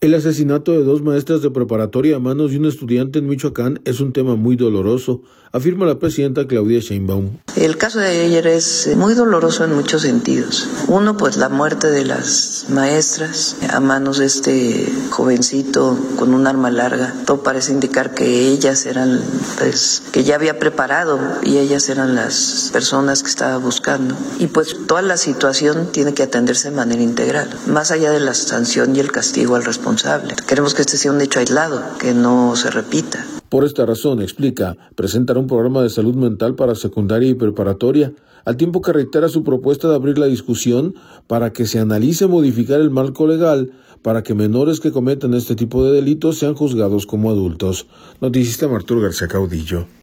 El asesinato de 2 maestras de preparatoria a manos de un estudiante en Michoacán es un tema muy doloroso, afirma la presidenta Claudia Sheinbaum. El caso de ayer es muy doloroso en muchos sentidos. Uno, pues la muerte de las maestras a manos de este jovencito con un arma larga. Todo parece indicar que ellas eran, pues, que ya había preparado y ellas eran las personas que estaba buscando. Y pues toda la situación tiene que atenderse de manera integral, más allá de la sanción y el castigo al responsable. Queremos que este sea un hecho aislado, que no se repita. Por esta razón, explica, presentará un programa de salud mental para secundaria y preparatoria, al tiempo que reitera su propuesta de abrir la discusión para que se analice modificar el marco legal para que menores que cometan este tipo de delitos sean juzgados como adultos. Noticista Arturo García Caudillo.